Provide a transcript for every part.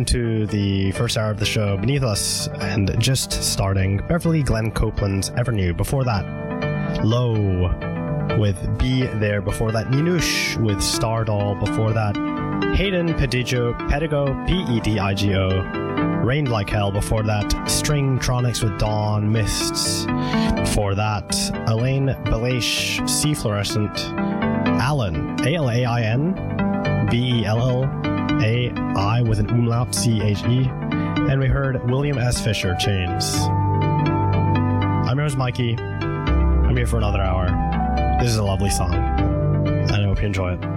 to the first hour of the show, Beneath Us, and just starting, Beverly Glenn Copeland's Ever New. Before that, Low with Be There. Before that, Ninoosh with Stardoll. Before that, Hayden Pedigo, Pedigo, Rained Like Hell. Before that, Stringtronics with Dawn Mists. Before that, Elaine Belash, Sea Fluorescent. Alan, Alain, Bellai with an umlaut, CHE. And we heard William S. Fisher, Chains. I'm yours, Mikey. I'm here for another hour. This is a lovely song, and I hope you enjoy it.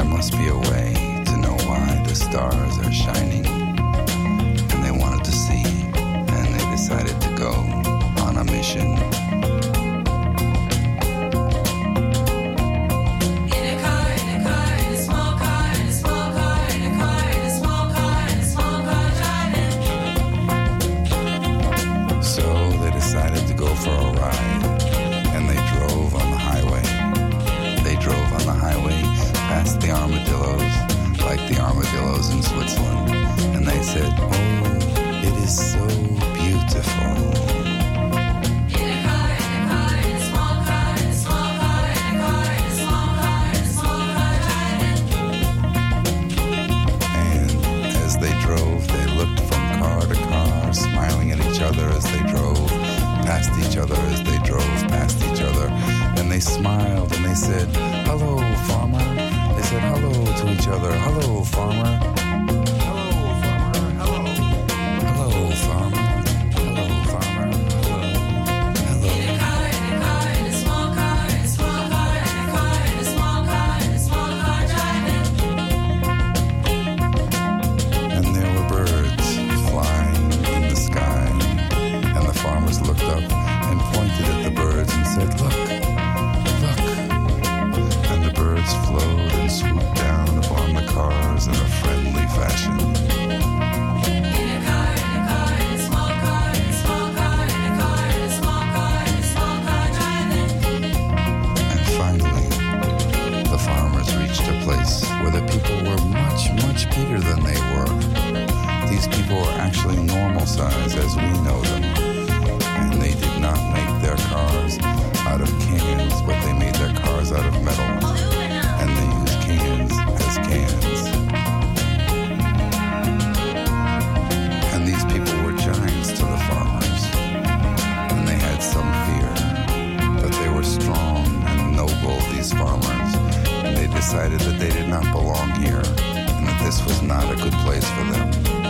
there must be a way to know why the stars are shining. And they wanted to see, and they decided to go on a mission. For a ride, and they drove on the highway. They drove on the highway past the armadillos, like the armadillos in Switzerland, and they said, "Oh, it is so beautiful." And as they drove, they looked from car to car, smiling at each other as they drove past each other, as they drove past each other, and they smiled and they said, "Hello, farmer." They said hello to each other. "Hello, farmer." "Hello, farmer." "Hello." "Hello, farmer." "Hello, farmer." "Hello." "Hello." In a car, in a small car, in a small car, in a car, in a small car, in a small car driving. And there were birds flying in the sky. And the farmers looked up and pointed at the birds and said, "Look, look." And the birds flowed and swooped down upon the cars in a friendly fashion. In a car, in a small car, in a small car, in a car, in a small car, in a small car driving. And finally, the farmers reached a place where the people were much, much bigger than they were. These people were actually normal size as we know them. And they did not make their cars out of cans, but they made their cars out of metal. And they used cans as cans. And these people were giants to the farmers. And they had some fear. But they were strong and noble, these farmers. And they decided that they did not belong here. And that this was not a good place for them.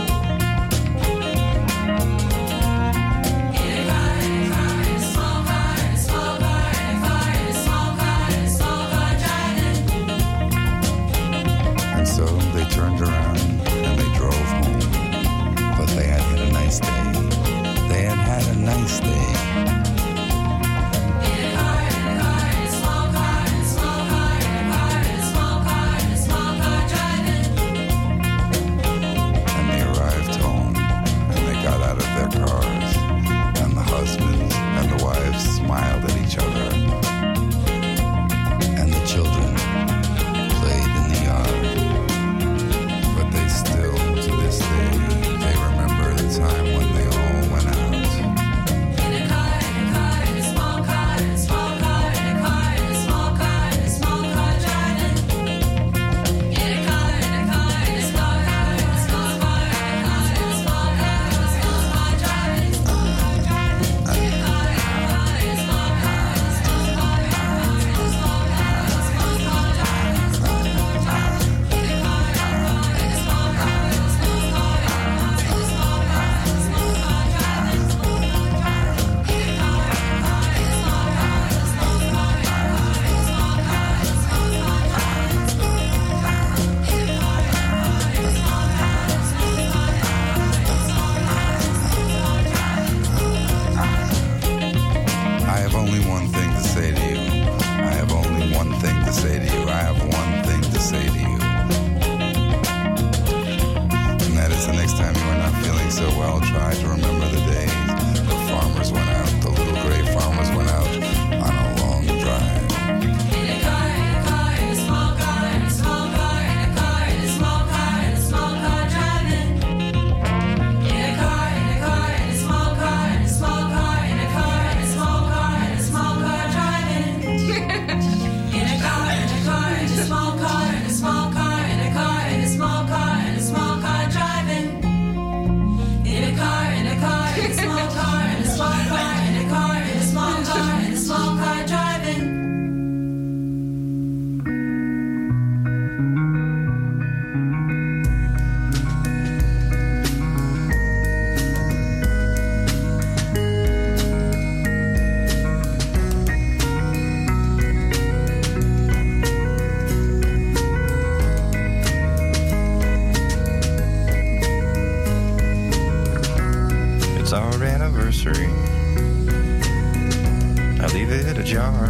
So they turned around and they drove home. But they had had a nice day. They had had a nice day. In a car, in a car, in a small car, in a small car, in a car, in a small car, in a small car driving. And they arrived home and they got out of their cars. And the husbands and the wives smiled at each other. And the children played in the yard. Still, to this day, they remember the time when they all went out. In a car, in a anniversary. I leave it ajar.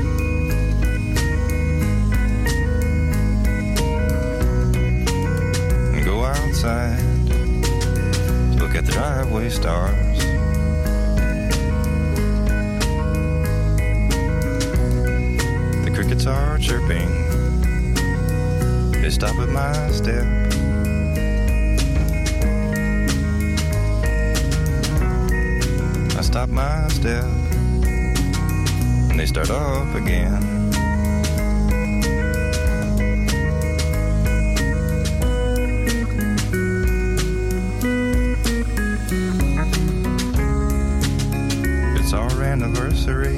And go outside to look at the driveway stars. The crickets are chirping. They stop at my step. I stop my step, and they start off again. It's our anniversary,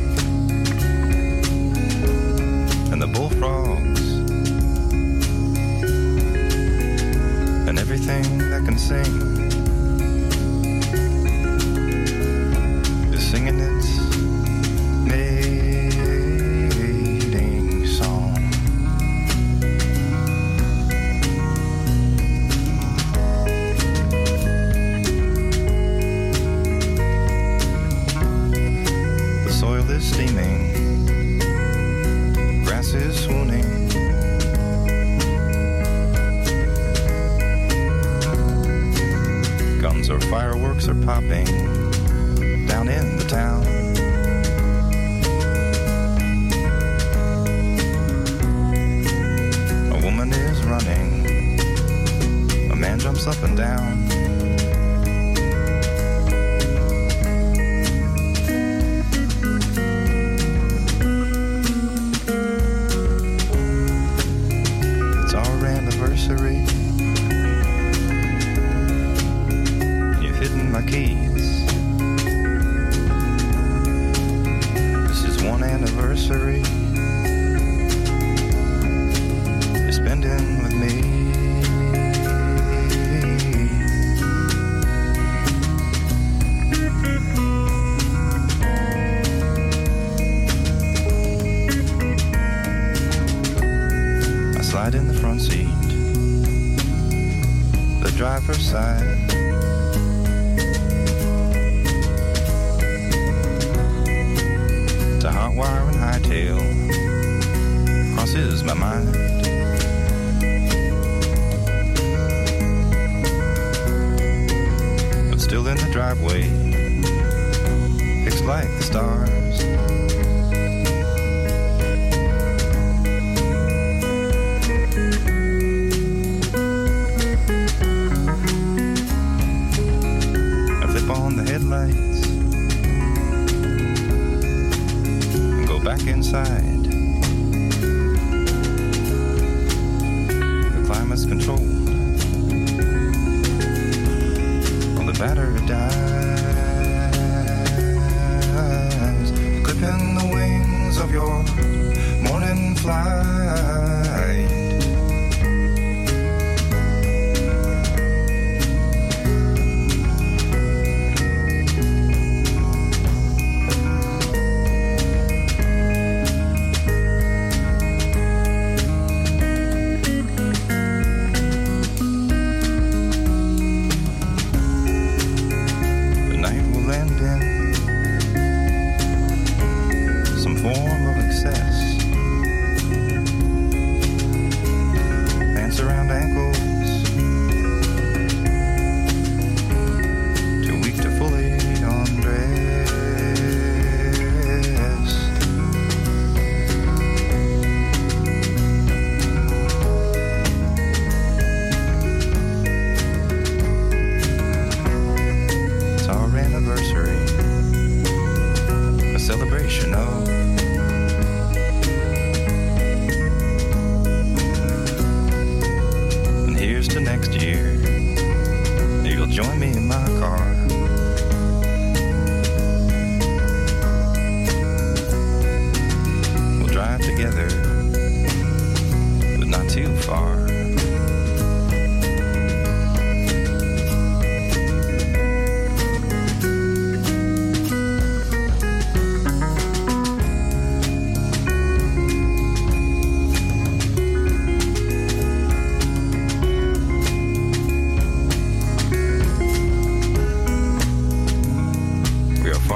and the bullfrogs, and everything that can sing singing its mating song. The soil is steaming, grass is swooning. Guns or fireworks are popping down in the town. A woman is running, a man jumps up and down. It's our anniversary. You've hidden my keys. One anniversary you're spending with me. I slide in the front seat, the driver's side. Hot wire and hightail crosses my mind. But still in the driveway, fixed like the stars. I flip on the headlights, back inside. The climate's controlled. Well, the battery dies, clipping the wings of your morning flight. Form of excess,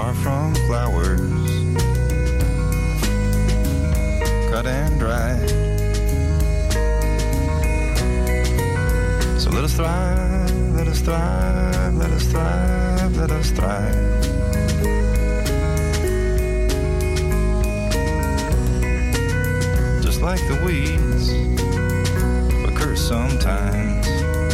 far from flowers, cut and dried. So let us thrive, let us thrive, let us thrive, let us thrive. Just like the weeds, occur sometimes.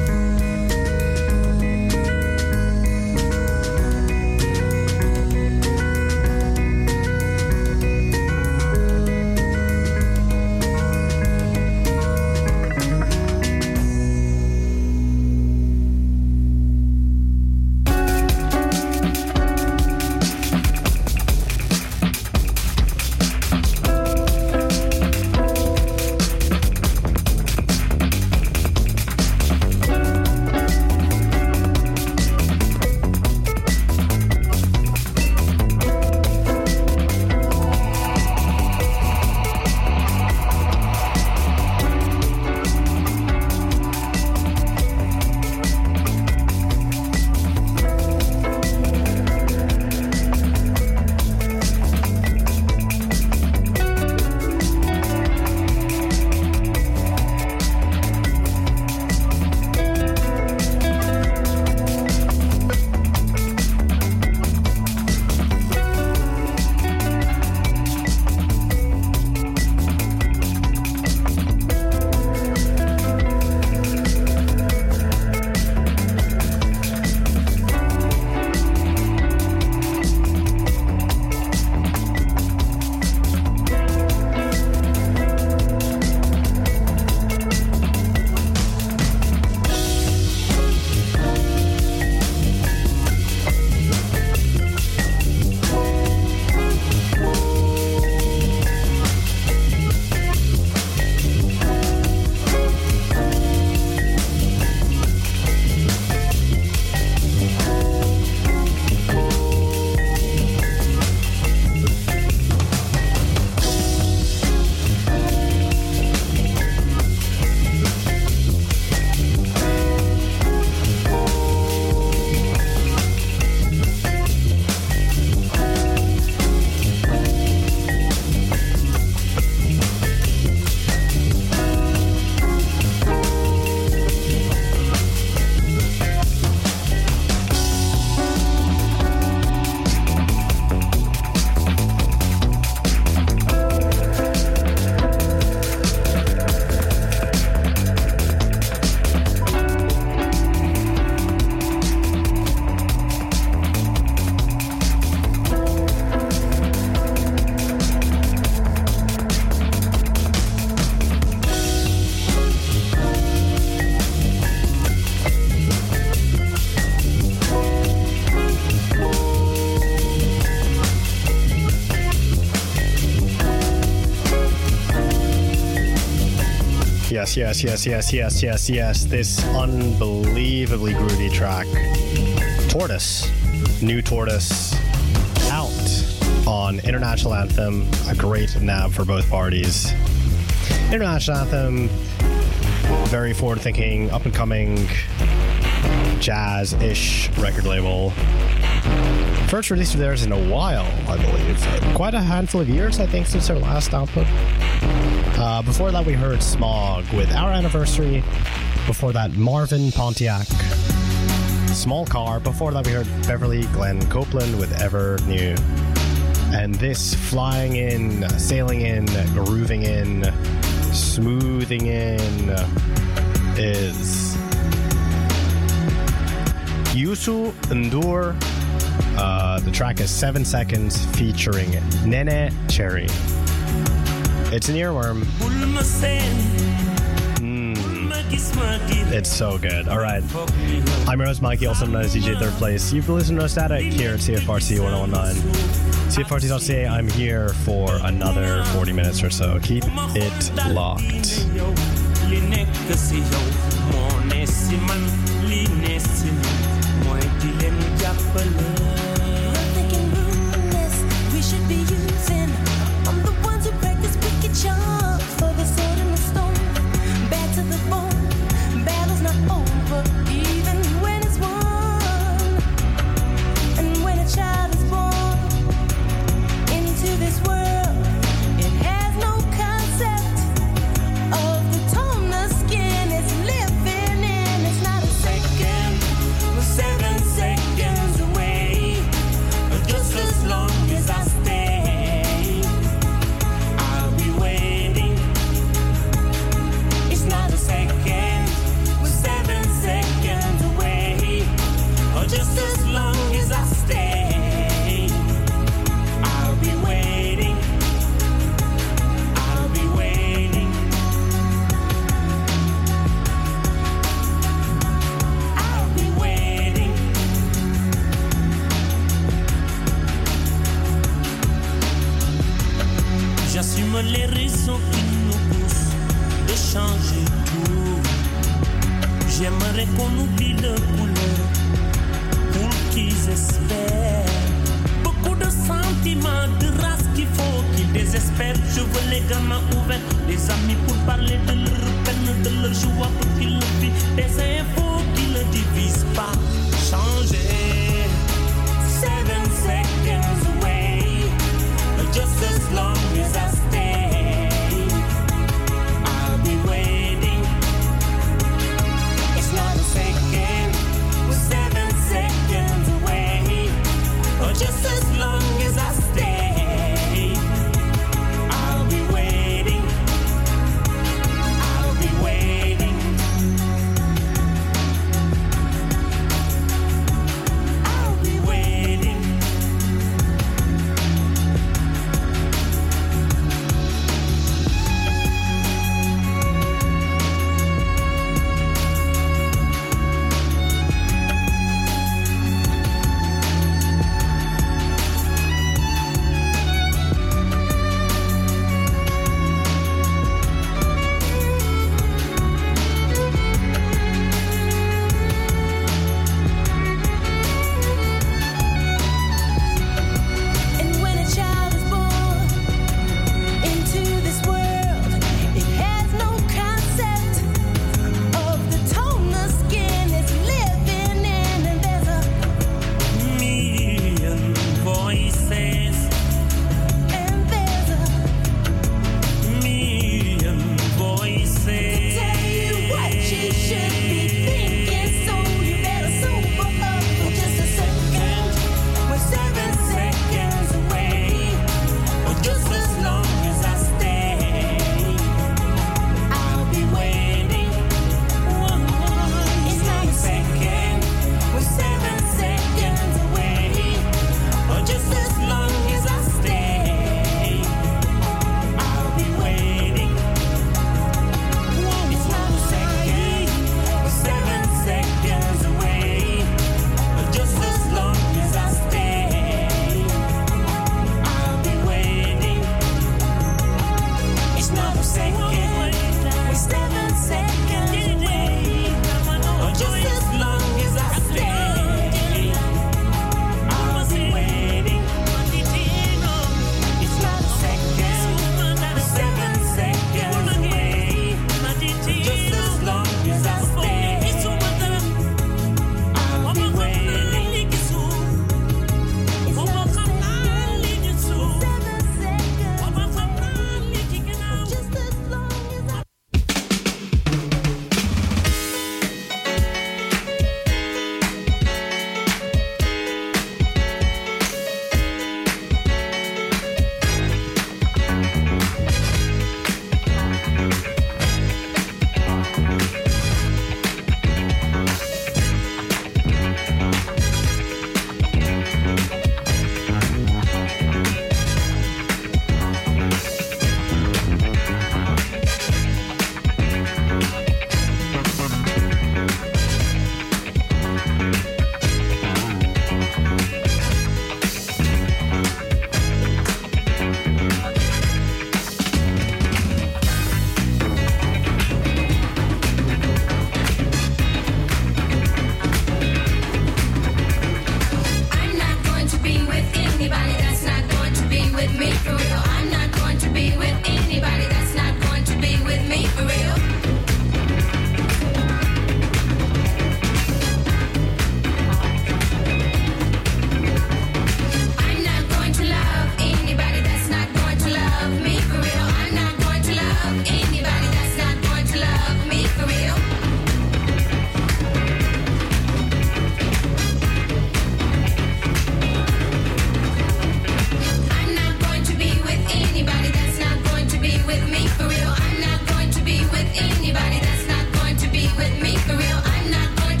Yes. This unbelievably groovy track. Tortoise. New Tortoise. Out on International Anthem. A great nab for both parties. International Anthem. Very forward-thinking, up-and-coming, jazz-ish record label. First release of theirs in a while, I believe. Quite a handful of years, I think, since their last output. Before that, we heard Smog with Our Anniversary. Before that, Marvin Pontiac, Small Car. Before that, we heard Beverly Glenn Copeland with Ever New. And this flying in, sailing in, grooving in, smoothing in is Yusu Ndur. The track is 7 seconds featuring Nene Cherry. It's an earworm. It's so good. All right. I'm your host, Mikey, also known as DJ Third Place. You've been listening to No Static here at CFRC 1019. CFRC.ca, I'm here for another 40 minutes or so. Keep it locked. For the sword and the stone, back to the bone. Battle's not over, even when it's won. And when a child is born, J'aime les raisons qui nous poussent de changer tout. J'aimerais qu'on oublie le couleur pour qu'ils espèrent. Beaucoup de sentiments, de race qu'il faut qu'ils désespèrent. Je veux les gamins ouverts, des amis pour parler de leur peine, de leur joie pour qu'ils le vivent. Des infos qui ne divisent pas. Changer. 7 seconds away, just as long as I stay, I'll be waiting. It's not a second, we're 7 seconds away, just as long as I stay, I'll be waiting, I'll be waiting.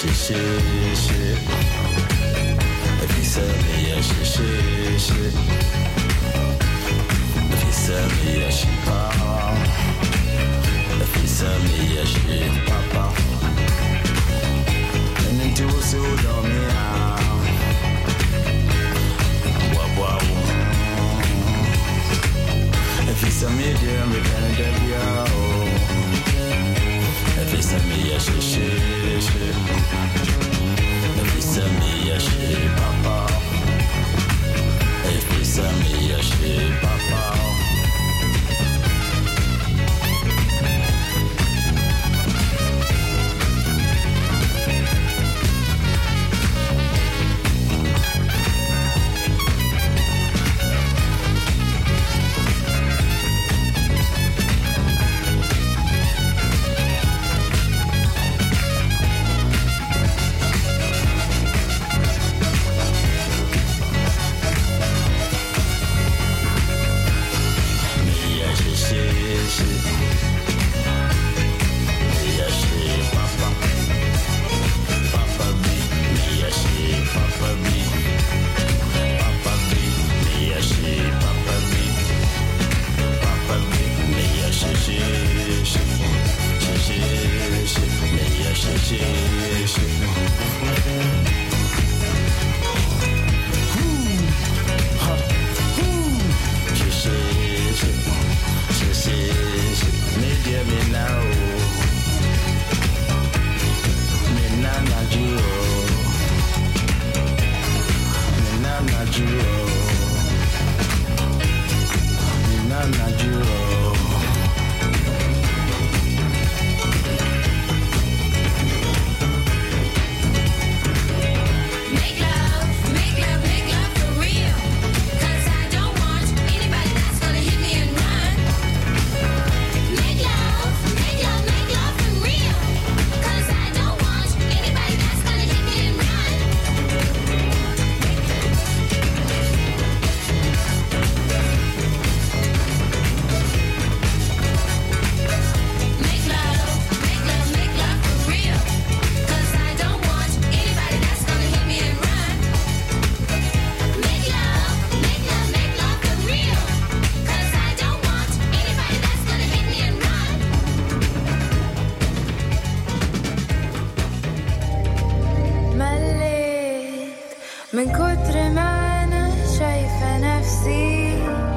من كتر ما أنا شايفة نفسي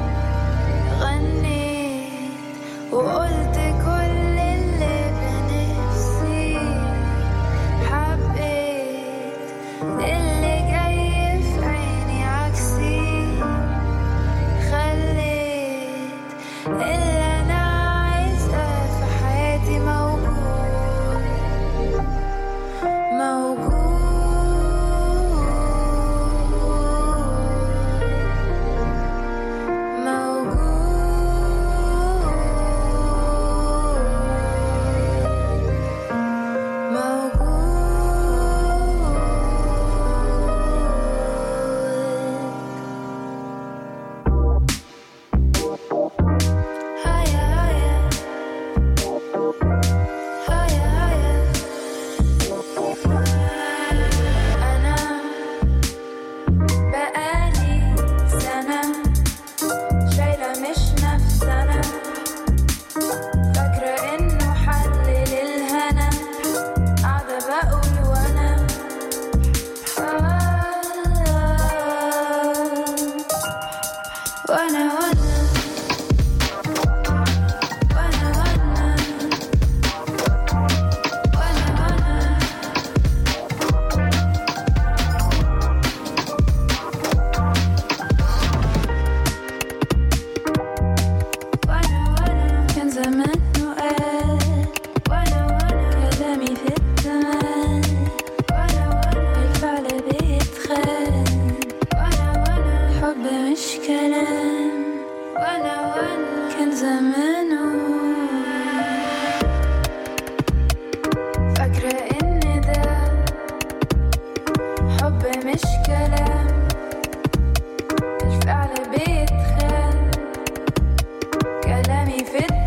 غنيت وقلت كل اللي بنفسي حبيت اللي جاي في عيني عكسي خليت اللي أنا عايزة في حياتي موجود موجود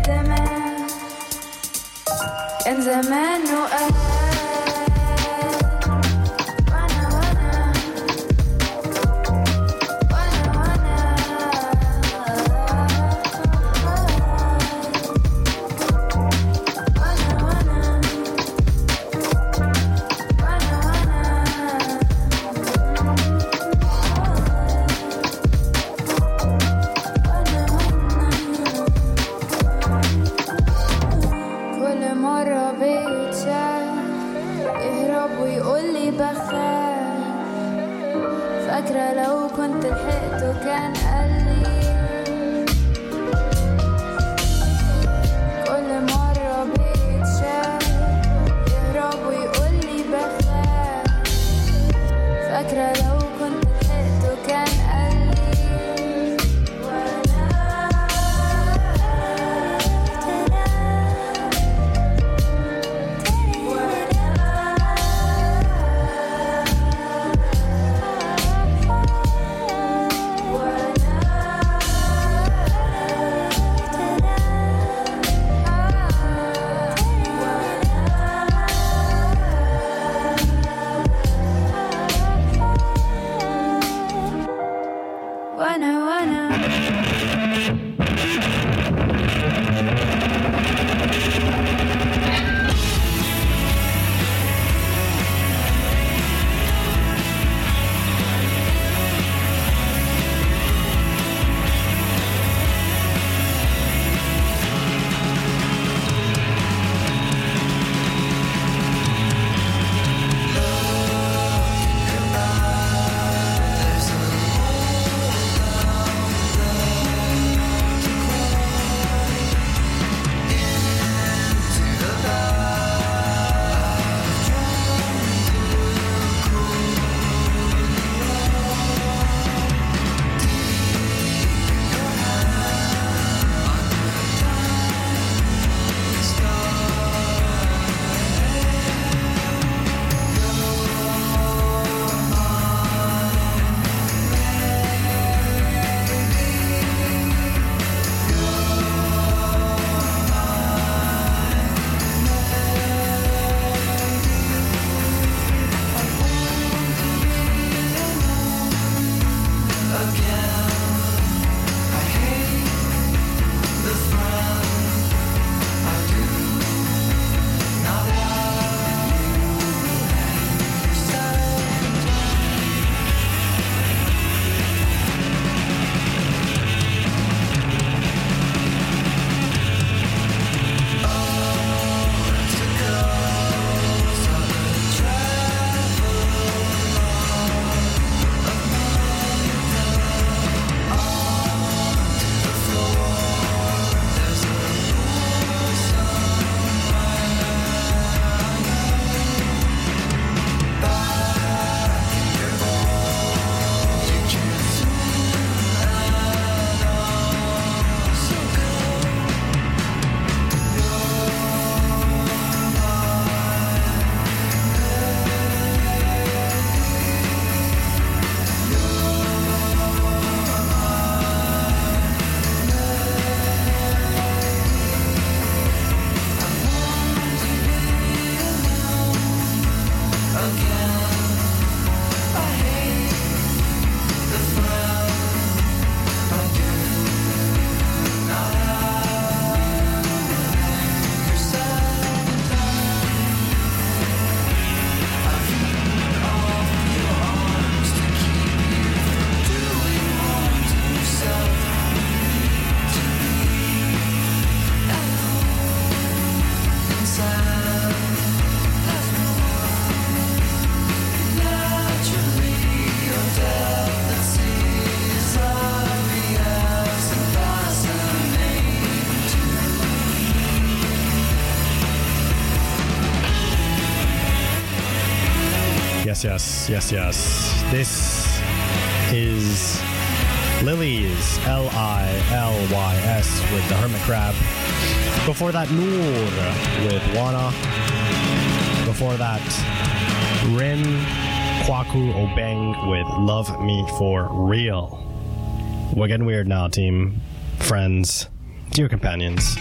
كان زمان وقال فاكرة لو كنت لحقته كان قالي كل مرة بيتشاف يهرب ويقولي بخاف فاكرة لو كنت لحقته كان قالي Yes. This is Lilies, Lilys, with The Hermit Crab. Before that, Noor with Wana. Before that, Rin Kwaku Obeng with Love Me For Real. We're getting weird now, team, friends, dear companions.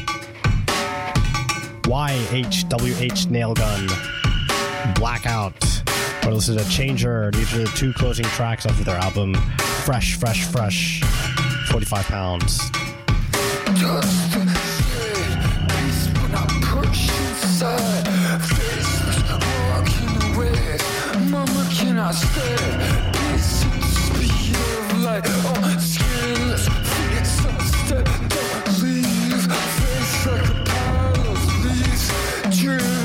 YHWH Nailgun, Blackout. Or listen to Changer. These are the two closing tracks off of their album Fresh, 45 pounds. Just a peace when I push inside. Faceless, walking away. Mama, can I stay? Peace at the speed of light. Oh, skinless, feet sunset. Don't leave. Face like a pile of leaves. Dream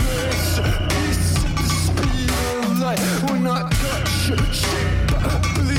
replace. Peace at the speed of light. When I touch your shape, I bleed.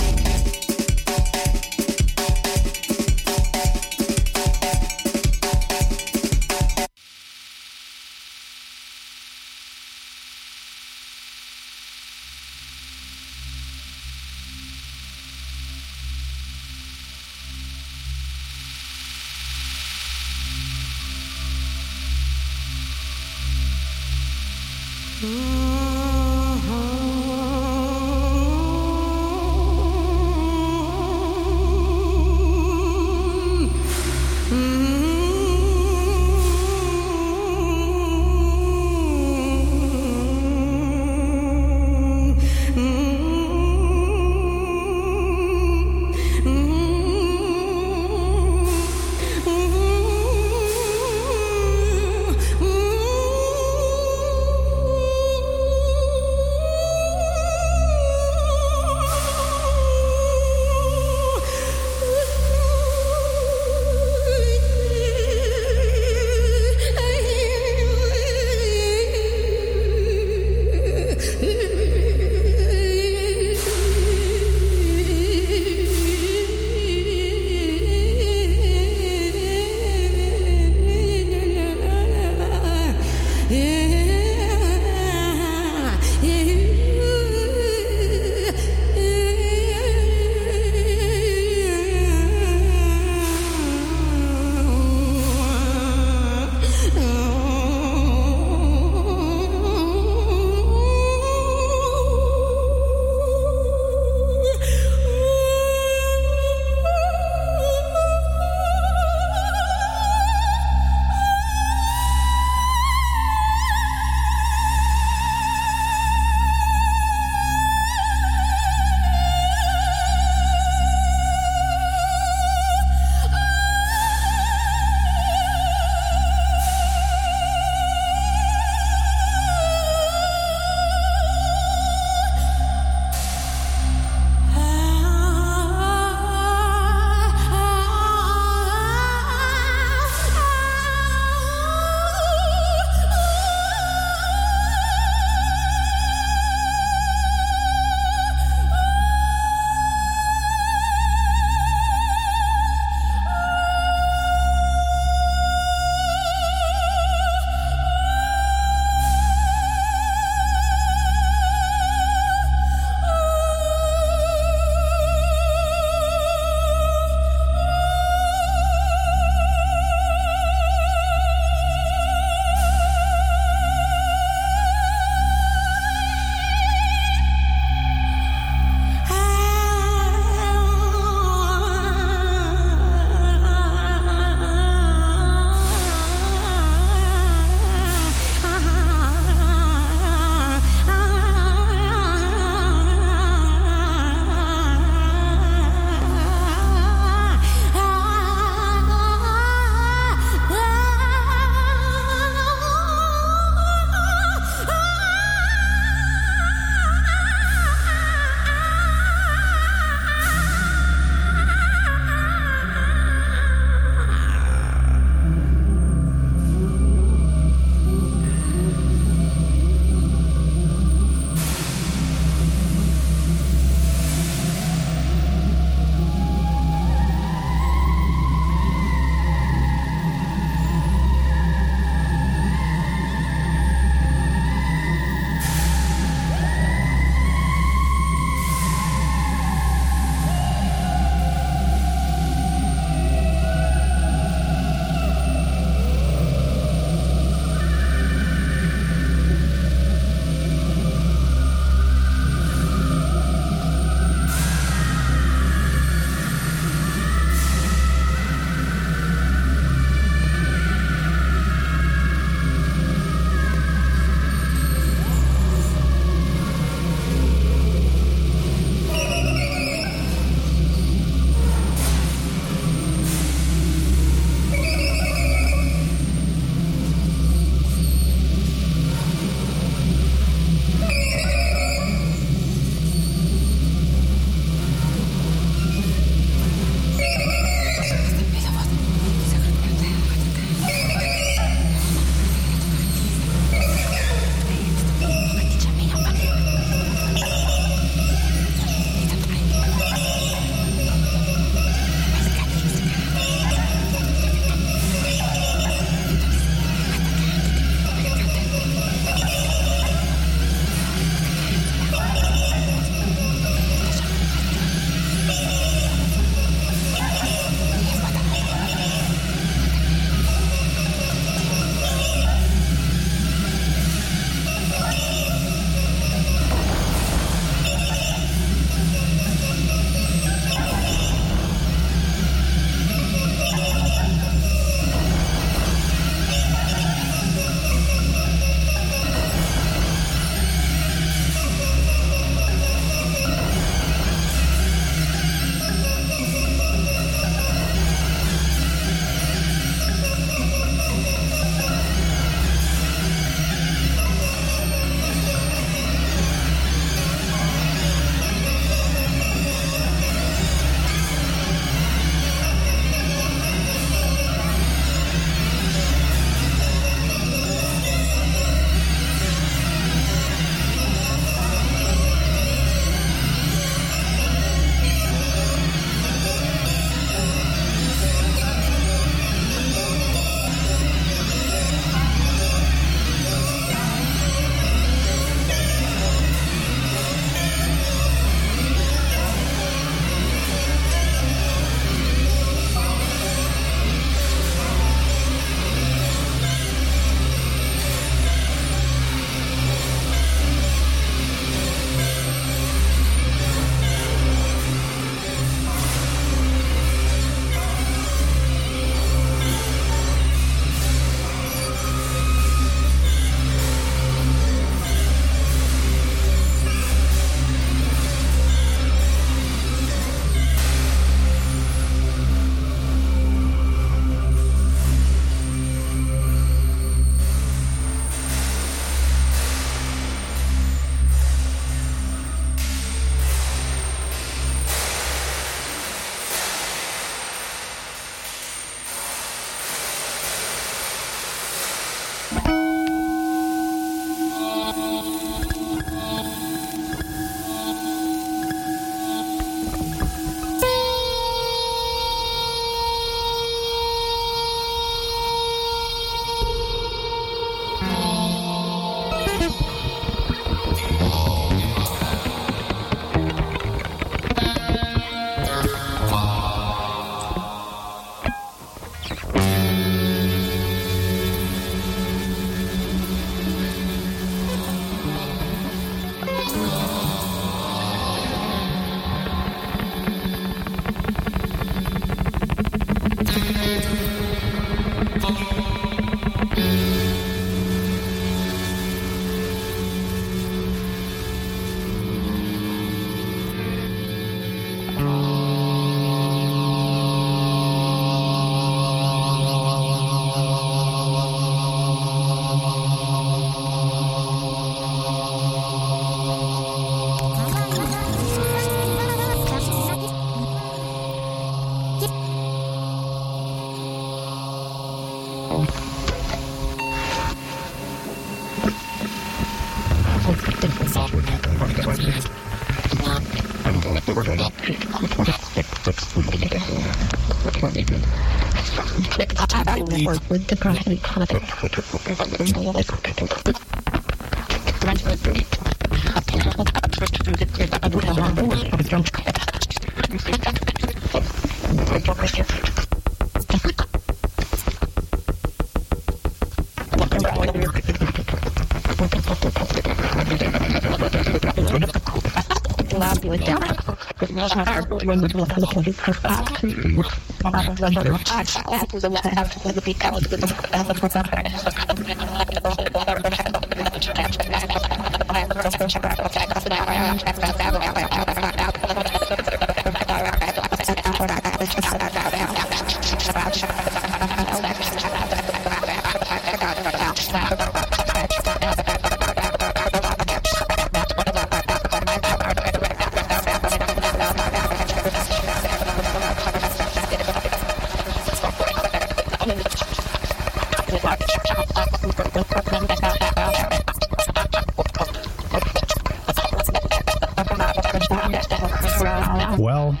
Well,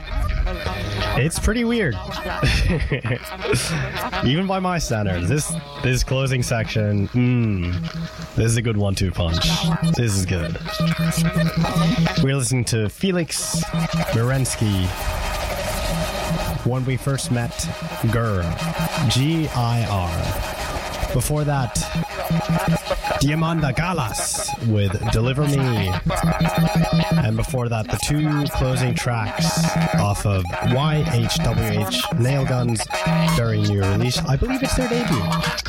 it's pretty weird. Even by my standards, this closing section, this is a good 1-2 punch. This is good. We're listening to Felix Mirensky. When we first met, GIR. G-I-R. Before that, Diamanda Galas with Deliver Me. And before that, the two closing tracks off of YHWH Nail Guns' very new release. I believe it's their debut.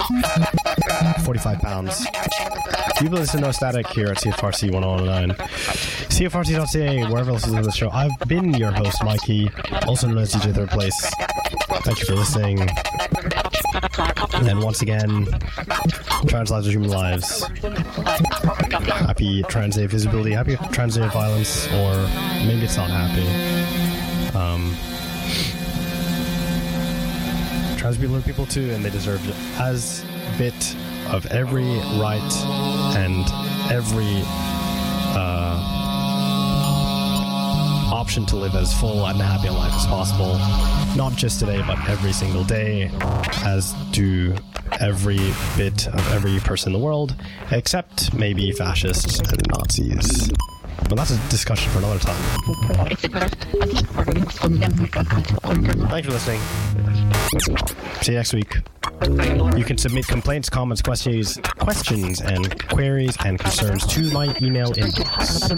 45 pounds. You've been listening to No Static here at CFRC 109. CFRC.ca, wherever else you listen to the show. I've been your host, Mikey, also known as DJ Third Place. Thank you for listening. And once again, trans lives are human lives. Happy Trans Day of Visibility, happy Trans Day of Violence, or maybe it's not happy. Trans people are people too, and they deserve as bit of every right and every option to live as full and happy a life as possible. Not just today, but every single day, as do every bit of every person in the world, except maybe fascists and Nazis. But that's a discussion for another time. Thanks for listening. See you next week. You can submit complaints, comments, questions, and queries and concerns to my email inbox.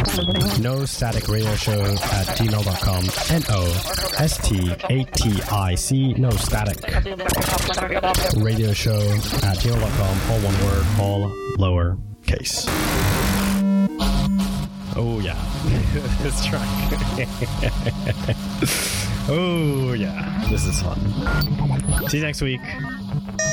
nostaticradioshow@gmail.com. NOSTATIC, no static. radioshow@gmail.com. All one word, all lower case. Oh yeah, this track. Oh yeah, this is fun. See you next week.